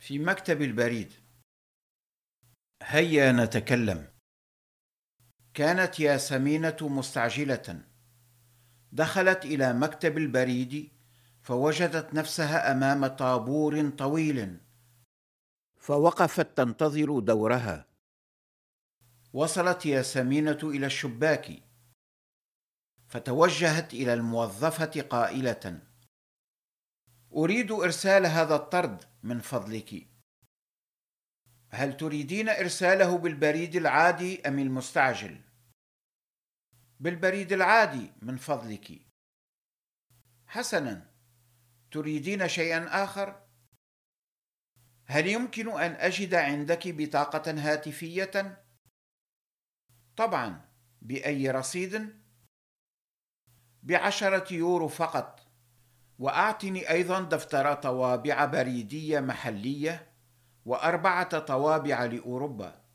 في مكتب البريد. هيا نتكلم. كانت ياسمينة مستعجلة. دخلت إلى مكتب البريد فوجدت نفسها أمام طابور طويل، فوقفت تنتظر دورها. وصلت ياسمينة إلى الشباك، فتوجهت إلى الموظفة قائلة: أريد إرسال هذا الطرد من فضلك. هل تريدين إرساله بالبريد العادي أم المستعجل؟ بالبريد العادي من فضلك. حسناً، تريدين شيئاً آخر؟ هل يمكن أن أجد عندك بطاقة هاتفية؟ طبعاً، بأي رصيد؟ ب10 يورو فقط. وأعطني أيضاً دفتر طوابع بريدية محلية و4 طوابع لأوروبا.